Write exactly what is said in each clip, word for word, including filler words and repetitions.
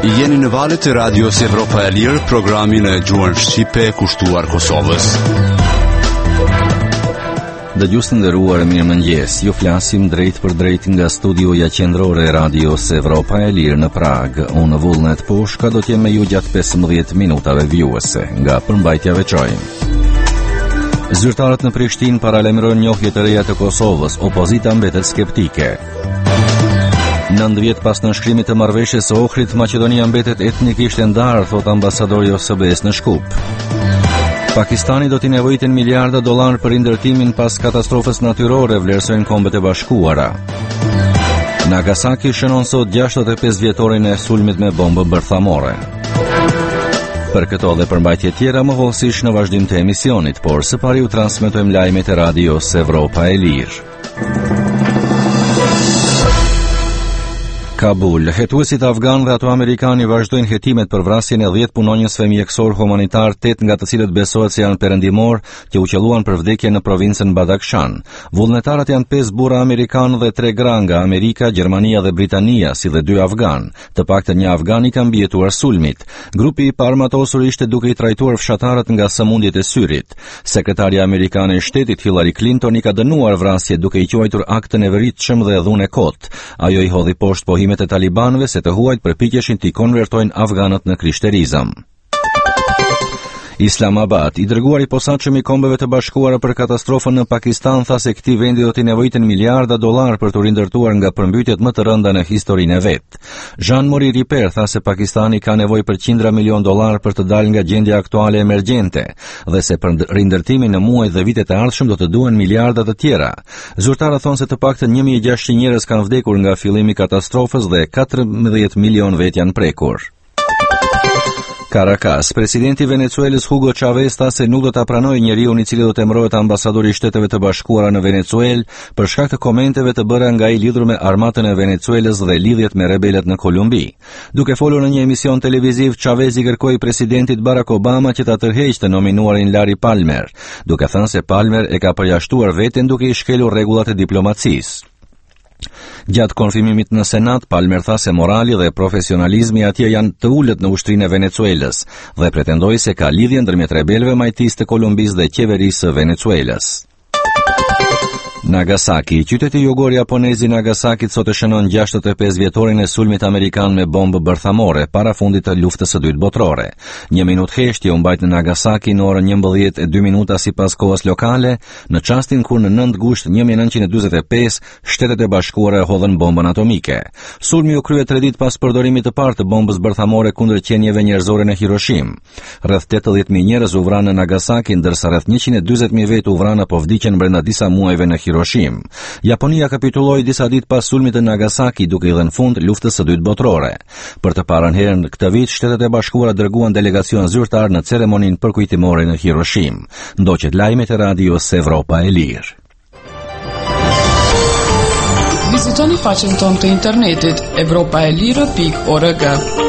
Jeni në valët e Radios Evropa e Lirë, programin e gjuhën shqipe kushtuar Kosovës. Dëgjues të nderuar, mirëmëngjes. Ju flasim drejt për drejt nga studioja qendrore e Radios Evropa e Lirë në Prag. Unë Vullnet Pushka do të jem me ju gjatë pesëmbëdhjetë minutave vjuese nga përmbajtja veçore. Zyrtarët në Prishtinë paralajmërojnë njohje të reja të Kosovës, opozita mbetet skeptike. nëntëdhjetë vjet pas nënshkrimit të marrëveshjes së Ohrit, Maqedonia mbetet etnikisht e ndarë, thot ambasadori i O S B-s në Shkup. Pakistani do t'i nevojitin miliarda dollar për rindërtimin pas katastrofës natyrore, vlerësojnë Kombet e Bashkuara. Nagasaki shënon sot gjashtëdhjetë e pesë vjetorin e sulmit me bombë bërthamore. Për këto dhe përmbajtje tjera më hollësisht në vazhdim të emisionit, por së pari u transmetojmë lajmet e Radios Evropa e Lirë. Kabul. Hetuesit afgan dhe ato amerikani vazhdojnë hetimet për vrasjen e dhjetë punonjësve mjekësor humanitar, tetë nga të cilët besohet se janë perëndimor, që u qelluan për vdekje në provincën Badakhshan. Vullnetarët janë pesë burra amerikanë dhe tre gra nga Amerika, Gjermania dhe Britania, si dhe dy afgan. Të paktën një afgan i ka mbijetuar sulmit. Grupi i parmatosur ishte duke i trajtuar fshatarët nga sëmundjet e syrit. Sekretarja amerikane e shtetit Hillary Clinton i ka dënuar vrasje duke i quajtur akt të neveritshëm dhe dhunë kot. Ajo i hodhi poshtë pohimet e talibanëve se të huajt përpiqeshin t'i konvertojnë afganët në krishterizëm. Islamabad. I dërguar i posaçëm i Kombeve të Bashkuara për katastrofën në Pakistan tha se këtij vendi do t'i nevojitin miliarda dollar për të rindërtuar nga përmbytjet më të rënda në historinë e vet. Jean-Marie Ripper tha se Pakistani ka nevojë për qindra milion dollar për të dalë nga gjendja aktuale emergjente dhe se për rindërtimin në muajt dhe vitet e ardhshëm do të duhen miliarda të tjera. Zyrtarët thonë se të paktën një mijë e gjashtëqind njerëz kanë vdekur nga fillimi i katastrofës dhe katërmbëdhjetë milion vet janë prekur. Caracas. Presidenti i Venezuelës Hugo Chavez tha se nuk do ta pranojë njeriu i cili do të emërohet ambasador i Shteteve të Bashkuara në Venezuelë për shkak të komenteve të bëra nga ai lidhur me armatën e Venezuelës dhe lidhjet me rebelët në Kolumbi. Duke folur në një emision televiziv, Chavez i kërkoi presidentit Barack Obama që ta tërheqë të nominuarin Larry Palmer, duke thënë se Palmer e ka përjashtuar veten duke i shkelur rregullat e diplomacisë. Gjatë konfirmimit në Senat, Palmer tha se morali dhe profesionalizmi atje janë të ulët në ushtrinë e Venezuelës dhe pretendoi se ka lidhje ndërmjet rebelëve majtisë të Kolumbisë dhe qeverisë së Venezuelës. Nagasaki. Qyteti jugor japonez i Nagasakit sot e shënon gjashtëdhjetë e pesë vjetorin e sulmit amerikan me bombë bërthamore para fundit të luftës së dytë botërore. Një minutë heshtje u mbajt në Nagasaki në orën njëmbëdhjetë e dy minuta sipas kohës lokale, në çastin kur në nëntë gusht një mijë e nëntëqind e dyzet e pesë Shtetet e Bashkuara hodhën bombën atomike. Sulmi u krye tre ditë pas përdorimit të parë të bombës bërthamore kundër qenieve njerëzore në Hiroshim. Rreth tetëdhjetë mijë njerëz u vranë në Nagasaki, ndërsa rreth njëqind e dyzet mijë vet u vranë apo vdiqën brenda disa muajve në Hiroshim. Japonia kapitulloi disa ditë pas sulmit të Nagasaki duke i dhënë fund luftës së dytë botërore. Për të parën herë këtë vit, Shtetet e Bashkuara dërguan delegacion zyrtar në ceremoninë përkujtimore në Hiroshim. Ndoqet lajmet e Radios Evropa e Lirë. Vizitoni faqen tonë të internetit evropaelire pikë org.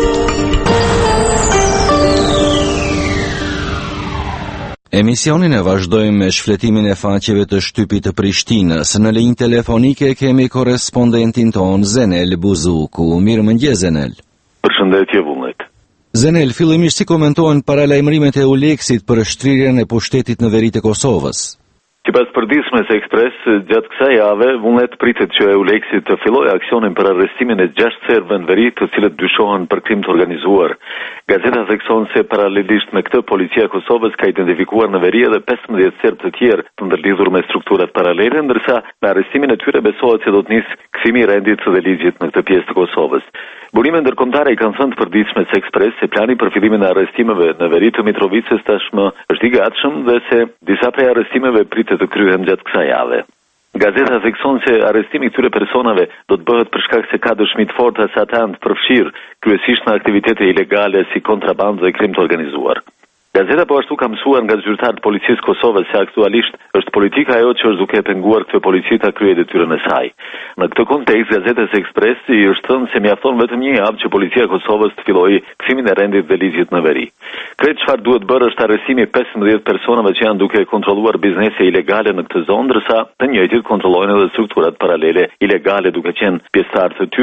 Emisionin e vazhdojmë me shfletimin e faqeve të shtypit të Prishtinës. Në linjë telefonike kemi korrespondentin ton Zenel Buzuku. Mirëmëngjes Zenel. Përshëndetje Vullnet. Zenel, fillimisht si komentohen paralajmërimet e Uleksit për shtrirjen e pushtetit në veri të Kosovës? Sipas përditshmëres Ekspres, gjatë kësaj jave, Vullnet pritet që Euleksi të fillojë aksionin për arrestimin e gjashtë serbëve në veri, të cilët dyshohen për krim të organizuar. Gazeta thekson se paralelisht me këtë, policia e Kosovës ka identifikuar në veri edhe pesëmbëdhjetë serbë të tjerë të ndërlidhur me strukturat paralele, ndërsa me arrestimin e tyre besohet se do të nisë kthimi i rendit dhe ligjit në këtë pjesë të Kosovës. Burime ndërkombëtare i kanë thënë të përditshmes Ekspres se plani për fillimin e arrestimeve në veri të Mitrovicës tashmë është i gatshëm dhe se disa prej arrestimeve pritet të kryhen gjatë kësaj jave. Gazeta thekson se arrestimi këtyre personave do të bëhet për shkak se ka dëshmi të forta se ata janë të përfshirë kryesisht në aktivitete ilegale si kontrabandë dhe krim të organizuar. Gazeta po ashtu ka mësuar nga zyrtarët e policisë Kosovës se aktualisht është politika ajo që është duke e penguar këtë polici ta kryejë detyrën e saj. Në këtë kontekst, Gazetës Ekspres i është thënë se mjafton vetëm një javë që policia e Kosovës të fillojë kthimin e rendit dhe ligjit në veri. Krejt çfarë duhet bërë është arrestimi pesëmbëdhjetë personave që janë duke kontrolluar biznese ilegale në këtë zonë, ndërsa të njëjtit kontrollojnë edhe strukturat paralele ilegale duke qenë pjesëtar të tyre.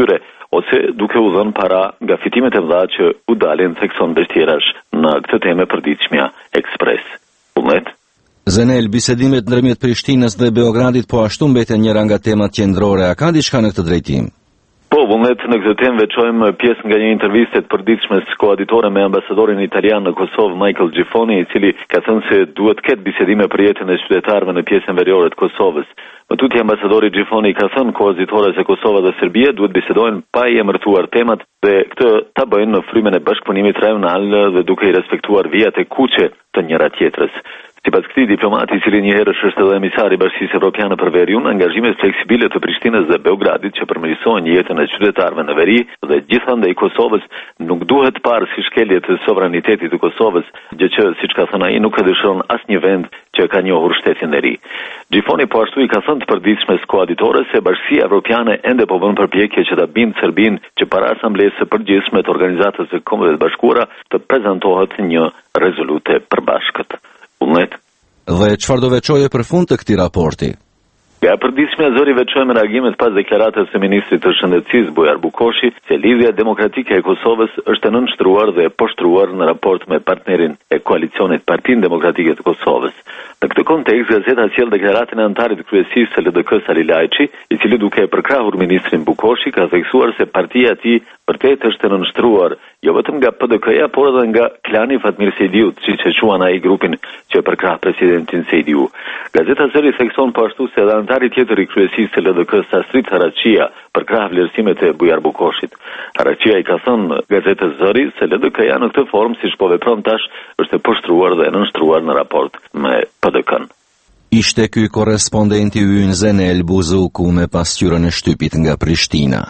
ose duke u dhënë para nga fitimet e mëdha që u dalin thekson vështirash në këtë temë e përditshmja Ekspres. Vullnet. Zenel, bisedimet ndërmjet Prishtinës dhe Beogradit po ashtu mbeten njëra nga temat qendrore. A ka diçka në këtë drejtim? Po, vullnet, në këtë temë veçojmë pjesë nga një interviste të përditshme koaditore me ambasadorin italian në Kosovë, Michael Gifoni, i cili ka thënë se duhet të ketë bisedime për jetën e qytetarëve në pjesën veriore të Kosovës. Më tutje ambasadori Gifoni ka thënë koaditore se Kosova dhe Serbia duhet bisedojnë pa i emërtuar temat dhe këtë ta bëjnë në frymën e bashkëpunimit rajonal dhe duke i respektuar vijat e kuqe të njëra tjetrës. Sipas këtij diplomati, i cili një herë është edhe emisari i Bashkisë Evropiane për Veriun, angazhimet fleksibile të Prishtinës dhe Beogradit që përmirësojnë jetën e qytetarëve në veri dhe gjithandej Kosovës nuk duhet parë si shkelje të sovranitetit të Kosovës, gjë që, siç ka thënë ai, nuk e dëshiron asnjë vend që ka njohur shtetin e ri. Gifoni po ashtu i ka thënë të përditshmes koaditore se Bashkia Evropiane ende po bën përpjekje që ta bindë Serbinë që para asamblesë së përgjithshme të Organizatës së Kombeve të Bashkuara të prezantohet një rezolutë përbashkët. Vullnet. Dhe çfarë do veçoje për fund të këtij raporti? Nga përditshmja zëri veçojmë reagimet pas deklaratës së ministrit të shëndetësisë Bujar Bukoshi se lidhja demokratike e Kosovës është e nënshtruar dhe e poshtruar në raport me partnerin e koalicionit Partinë Demokratike të Kosovës. Në këtë kontekst, gazeta sjell deklaratën e anëtarit të kryesisë së L D K-s Ali Lajçi, i cili duke e përkrahur ministrin Bukoshi ka theksuar se partia e tij vërtet është e nënshtruar jo vetëm nga P D K-ja, por edhe nga klani Fatmir Sejdiut, siç e quan ai grupin që e përkrah presidentin Sejdiu. Gazeta Zëri thekson po ashtu se edhe anëtari tjetër i kryesisë së L D K-s Astrid Haraçia përkrah vlerësimet e Bujar Bukoshit. Haraçia i ka thënë gazetës Zëri se L D K-ja në këtë formë, siç po vepron tash, është e poshtruar dhe e nënshtruar në raport me P D K-n. Ishte ky korrespondenti ynë Zenel Buzuku me pasqyrën e shtypit nga Prishtina.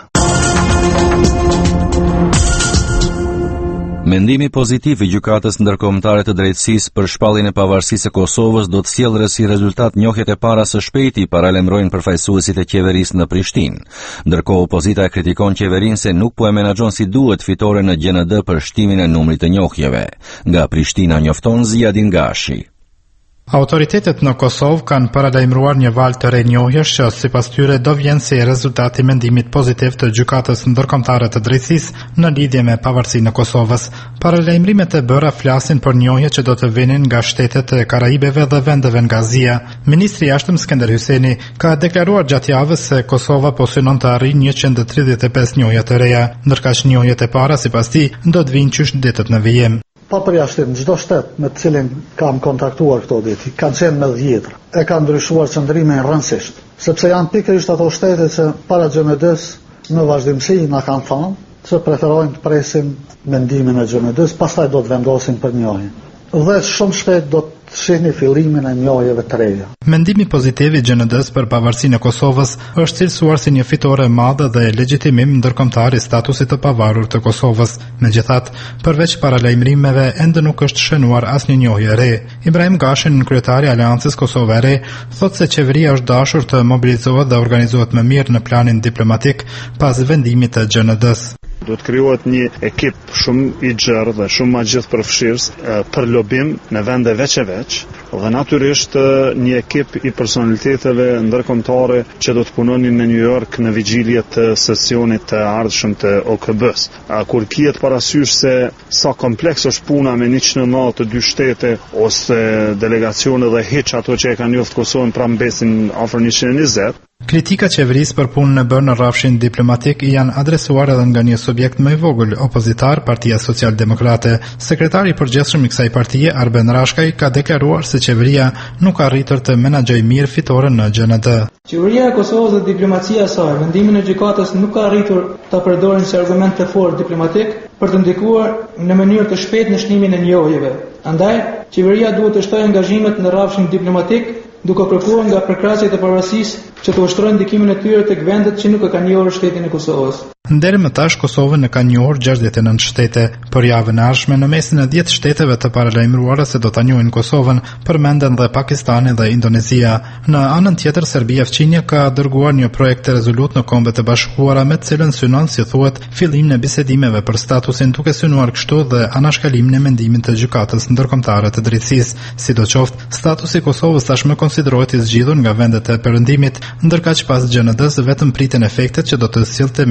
Mendimi pozitiv i gjykatës ndërkombëtare të drejtësisë për shpalljen e pavarësisë së Kosovës do të sjellë si rezultat njohjet e para së shpejti, paralajmërojnë përfaqësuesit e qeverisë në Prishtinë. Ndërkohë opozita e kritikon qeverinë se nuk po e menaxhon si duhet fitoren në G N D për shtimin e numrit të njohjeve. Nga Prishtina njofton Ziadin Gashi. Autoritetet në Kosovë kanë paralajmëruar një valë të re njohjesh që sipas tyre do vjen si rezultati i mendimit pozitiv të gjykatës ndërkombëtare të drejtësisë në lidhje me pavarësinë e Kosovës. Paralajmërimet e bëra flasin për njohje që do të vinin nga shtetet e Karajibeve dhe vendeve nga Azia. Ministri i Jashtëm Skënder Hyjseni ka deklaruar gjatë javës se Kosova po synon të arrijë njëqind e tridhjetë e pesë njohje të reja, ndërkaq njohjet e para sipas tij do të vinë qysh ditët në vijim. Pa përjashtim, çdo shtet me të cilin kam kontaktuar këto ditë, kanë qenë me dhjetra, e kanë ndryshuar qëndrimin rrëndësisht, sepse janë pikërisht ato shtete që para G M D-s në vazhdimsi na kanë thënë se preferojnë të presin mendimin e G M D-s, pastaj do të vendosin për njohjen. Dhe shumë shpejt do të shihni fillimin e njohjeve të reja. Mendimi pozitiv i G N D-s për pavarësinë e Kosovës është cilësuar si një fitore e madhe dhe legitimim ndërkombëtar i statusit të pavarur të Kosovës. Megjithatë, përveç paralajmërimeve, ende nuk është shënuar asnjë njohje e re. Ibrahim Gashin, kryetari i Aleancës Kosovë e Re, thotë se qeveria është dashur të mobilizohet dhe organizohet më mirë në planin diplomatik pas vendimit të G N D-s. Do të krijohet një ekip shumë i gjerë dhe shumë ma gjithë përfshirës për lobim në vende veç e veç dhe natyrisht një ekip i personaliteteve ndërkombëtare që do të punonin në New York në vigjilje të sesionit të ardhshëm të O K B-s. Kur kihet parasysh se sa kompleks është puna me njëqind e nëntë të dy shtete ose delegacione dhe hiç ato që e kanë njoftë Kosovën pra mbesin afër njëqind e njëzet. Kritika qeverisë për punën e bërë në rrafshin diplomatik janë adresuar edhe nga një subjekt më i vogël, opozitar, Partia Social-Demokrate. Sekretari i përgjithshëm i kësaj partie, Arben Rashkaj, ka deklaruar se qeveria nuk ka arritur të menaxhojë mirë fitoren në G N D. Qeveria e Kosovës dhe diplomacia e saj, vendimin e gjykatës nuk ka arritur ta përdorin si argument të fortë diplomatik për të ndikuar në mënyrë të shpejtë në shtimin e njohjeve. Andaj, qeveria duhet të shtojë angazhimet në rrafshin diplomatik duke kërkuar nga përkrahësit e pavarësisë që të ushtrojnë ndikimin e tyre tek vendet që nuk e kanë njohur shtetin e Kosovës. Deri më tash Kosovën e ka njohur gjashtëdhjetë e nëntë shtete, por javën e ardhshme në mesin e dhjetë shteteve të paralajmëruara se do ta njohin Kosovën përmenden dhe Pakistani dhe Indonezia. Në anën tjetër, Serbia Fqinja ka dërguar një projekt të rezolut në Kombet e Bashkuara me të cilën synon, si thuhet, fillimin e bisedimeve për statusin, duke synuar kështu dhe anashkalimin e mendimit të gjykatës ndërkombëtare të drejtësisë. Sidoqoftë, statusi i Kosovës tashmë konsiderohet i zgjidhur nga vendet e perëndimit, ndërkaq pas G N D-s vetëm priten efektet që do të sillte mendimi pozitiv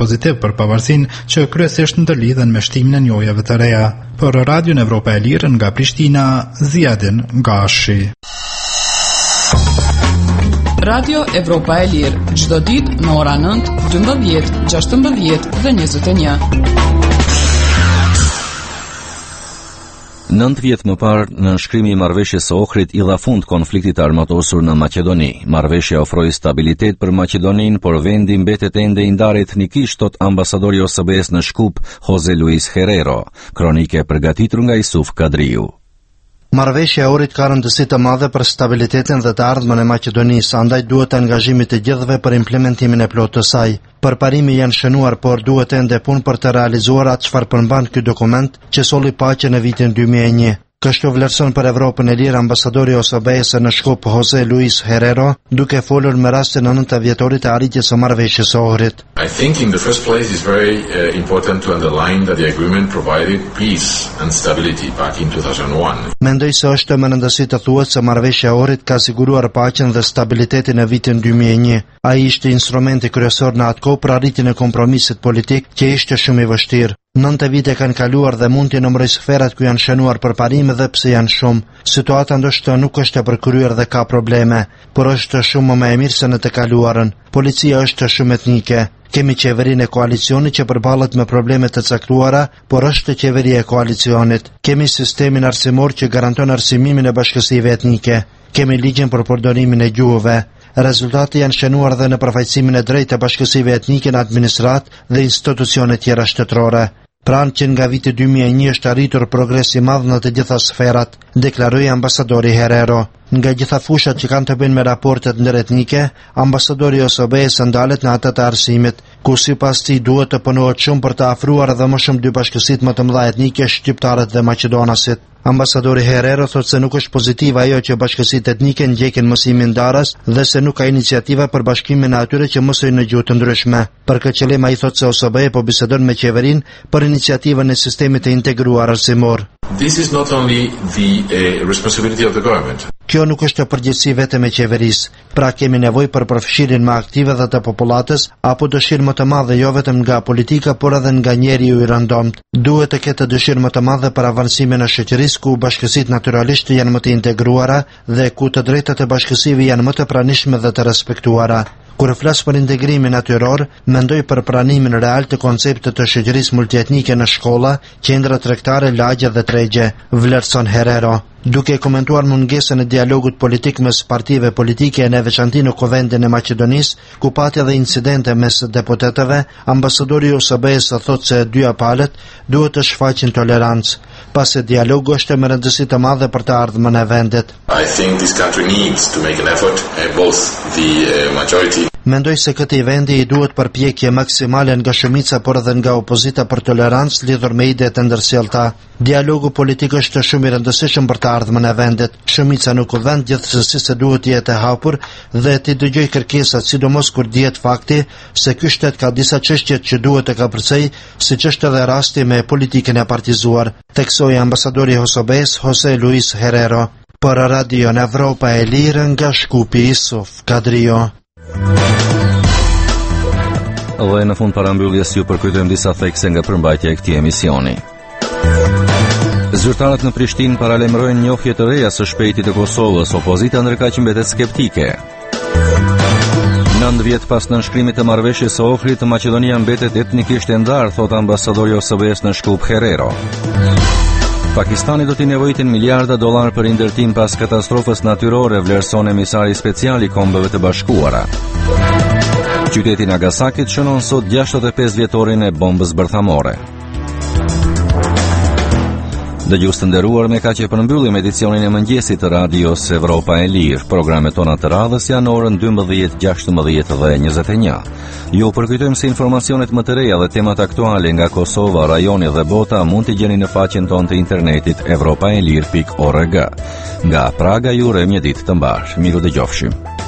pozitiv për pavarësinë që kryesisht ndërlidhen me shtimin e njojave të reja. Për Radion Evropa e Lirë nga Prishtina, Ziadin Gashi. Radio Evropa e Lirë, çdo ditë në ora nëntë, dymbëdhjetë, gjashtëmbëdhjetë dhe njëzet e një. Nëntë vjet më parë, në nënshkrimi i marrëveshjes së Ohrit i dha fund konfliktit armatosur në Maqedoni. Marrëveshja ofroi stabilitet për Maqedoninë, por vendi mbetet ende i ndarë etnikisht, thot ambasadori i O S B-s në Shkup, Jose Luis Herrero. Kronike përgatitur nga Isuf Kadriu. Marrëveshja e Ohrit ka rëndësi të madhe për stabilitetin dhe të ardhmen e Maqedonisë, andaj duhet angazhimi të gjithëve për implementimin e plotë të saj. Përparimi janë shënuar, por duhet ende punë për të realizuar atë çfarë përmban ky dokument që solli paqen në vitin dy mijë e një. Kështu vlerëson për Evropën e Lirë ambasadori i O S B-s në Shkup Jose Luis Herrero, duke folur me rastin e nëntë vjetorit të arritjes së marrëveshjes së Ohrit. I think in the first place it's very uh, important to underline that the agreement provided peace and stability back in two thousand one. Mendoj se është më rëndësi të thuhet se marrëveshja e Ohrit ka siguruar paqen dhe stabilitetin në vitin dy mijë e një. Ai ishte instrumenti kryesor në atë kohë për arritjen e kompromisit politik që ishte shumë i vështirë. Nëntë vite kanë kaluar dhe mund të numëroj sferat ku janë shënuar përparime dhe pse janë shumë. Situata ndoshta nuk është e përkryer dhe ka probleme, por është shumë më e mirë se në të kaluarën. Policia është shumë etnike. Kemi qeverinë e koalicionit që përballet me probleme të caktuara, por është qeveria e koalicionit. Kemi sistemin arsimor që garanton arsimimin e bashkësive etnike. Kemi ligjin për përdorimin e gjuhëve. Rezultati janë shënuar dhe në përfaqësimin e drejtë të bashkësive etnike në administrat dhe institucione tjera shtetërore. Pranë që nga viti dy mijë e një është arritur progres i madh në të gjitha sferat, deklaroi ambasadori Herrero. Nga gjitha fushat që kanë të bëjnë me raportet ndëretnike, ambasadori i O S B-s ndalet në atë të arsimit, ku sipas tij duhet të punohet shumë për të afruar edhe më shumë dy bashkësitë më të mëdha etnike, shqiptarët dhe maqedonasit. Ambasadori Herrero thotë se nuk është pozitive ajo që bashkësitë etnike ndjekin mësimin darës dhe se nuk ka iniciativa për bashkimin e atyre që mësojnë në gjuhë të ndryshme. Për këtë qëllim ai thotë se O S B po bisedon me qeverinë për iniciativën e sistemit të integruar arsimor. This is not only the uh, responsibility of the government. Kjo nuk është përgjegjësi vetëm e qeverisë, pra kemi nevojë për përfshirjen më aktive dhe të popullatës, apo dëshirë më të madhe jo vetëm nga politika, por edhe nga njeriu i rëndomt. Duhet të ketë dëshirë më të madhe për avancimin e shoqërisë ku bashkësitë natyralisht janë më të integruara dhe ku të drejtat e bashkësive janë më të pranishme dhe të respektuara. Kur flas për integrimin natyror, mendoj për pranimin real të konceptit të shoqërisë multietnike në shkolla, qendra tregtare, lagje dhe tregje, vlerëson Herrero. Duke komentuar mungesën e dialogut politik mes partive politike në veçanti në Kuvendin e Maqedonisë, ku pati edhe incidente mes deputetëve, ambasadori i O S B-s thotë se dyja palët duhet të shfaqin tolerancë, pasi dialogu është me rëndësi të madhe për të ardhmen e vendit. I think this country needs to make an effort, uh, both the uh, majority. Mendoj se këtij vendi i duhet përpjekje maksimale nga shumica por edhe nga opozita për tolerancë lidhur me ide të ndërsjellta. Dialogu politik është shumë i rëndësishëm për të ardhmen e vendit. Shumica në kuvend gjithsesi se duhet të jetë e hapur dhe të dëgjoj kërkesat, sidomos kur dihet fakti se ky shtet ka disa çështje që duhet të kapërcej, siç është edhe rasti me politikën e partizuar, theksoi ambasadori i O S B-s Jose Luis Herrero. Për Radio Evropa e Lirë nga Shkupi, Isuf Kadrio. Dhe në fund parambyljes ju përkujtojmë disa thekse nga përmbajtja e këtij emisioni. Zyrtarët në Prishtinë paralajmërojnë njohje të reja së shpejti të Kosovës, opozita ndërkaq mbetet skeptike. Nëntë vjet pas nënshkrimit të marrëveshjes së Ohrit, Maqedonia mbetet etnikisht e ndarë, thot ambasadori i O S B-s në Shkup Herrero. Pakistani do t'i nevojitin miliarda dollar për indërtim pas katastrofës natyrore, vlerëson emisari special i Kombeve të Bashkuara. Qyteti Nagasakit shënon sot gjashtëdhjetë e pesë vjetorin e bombës bërthamore. Dëgjues të nderuar, me kaq e përmbyllim edicionin e mëngjesit të Radios Evropa e Lirë. Programet tona të radhës janë orën dymbëdhjetë, gjashtëmbëdhjetë dhe njëzet e një. Ju përkujtojmë se informacionet më të reja dhe temat aktuale nga Kosova, rajoni dhe bota mund t'i gjeni në faqen tonë të internetit evropaelir pikë org. Nga Praga ju urojmë një ditë të mbarë. Miru dëgjofshim.